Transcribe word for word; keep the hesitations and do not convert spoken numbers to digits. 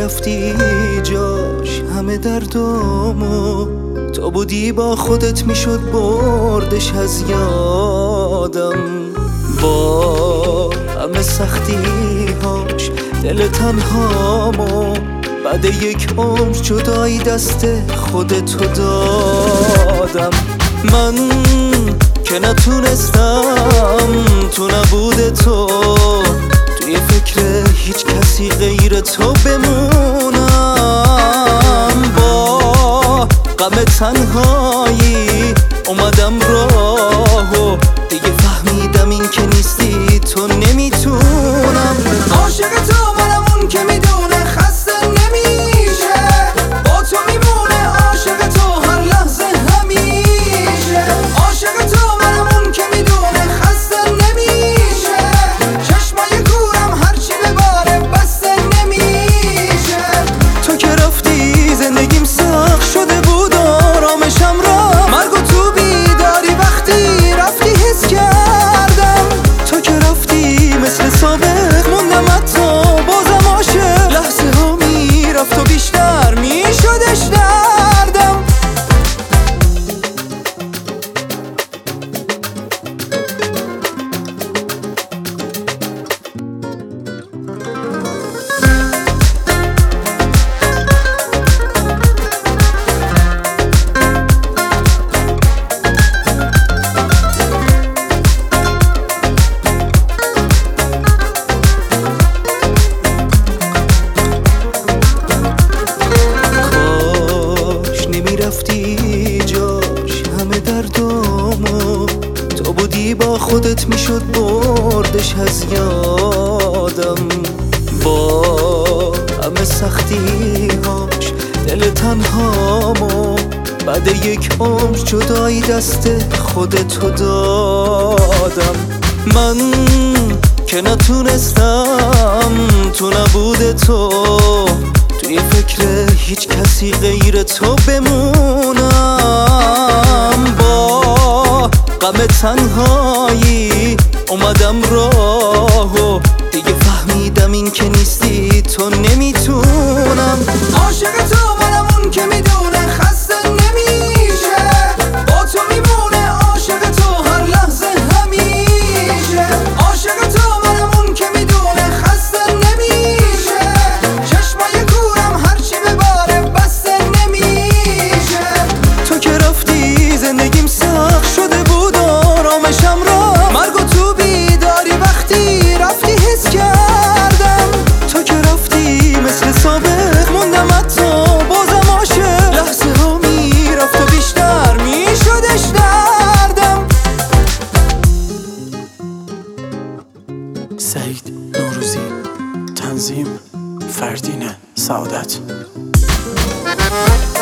نمیرفتی جاش همه دردامو، تو بودی با خودت میشد بردش از یادم. با همه سختی هاش دل تنهامو، بعد یک عمر جدایی دست خودتو دادم. من که نتونستم تو نبود تو توی فکر هیچ کسی غیر تو بمونم. با غم تنهایی اومدم راهو، دیگه فهمیدم این که نیستی تو نمیتونم. عاشق تو منم اون که میدونه خسته نمیشه، با تو میمونه عاشق تو هر لحظه همیشه. عاشق تو منم اون که میدونه خسته نمیشه، چشمای کورم هرچی بباره بسته نمیشه. تو که رفتی زندگیم سخت شده بود آرامشم را، مرگ و تو بیداری وقتی رفتی حس کردم. تو که رفتی مثل سابق موندم حتی بازم عاشق، لحظه ها میرفت و بیشتر میشدش دردم. رفتی جاش همه دردامو، تو بودی با خودت میشد بردش از یادم. با همه سختی هاش دل تنهامو، بعد یک عمر جدایی دست خودتو دادم. من که نتونستم تو نبود تو توی فکر هیچ کسی غیر تو بمونم. با غم تنهایی اومدم راهو، دیگه فهمیدم این که نیستی تو نمیتونم. عاشق تو منم اون که میدونه خسته نمیشه، با تو میمونه عاشق تو هر لحظه همیشه. عاشق تو منم اون که میدونه خسته نمیشه، چشمای کورم هرچی بباره بسته نمیشه. تو که رفتی زندگیم سخت شده بود آرامشم را، مرگ و تو بیداری وقتی رفتی حس کردم. تو که رفتی مثل سابق موندم حتی بازم عاشق، لحظه ها میرفت و بیشتر میشدش دردم. سعید نوروزی، تنظیم فردین سعادت.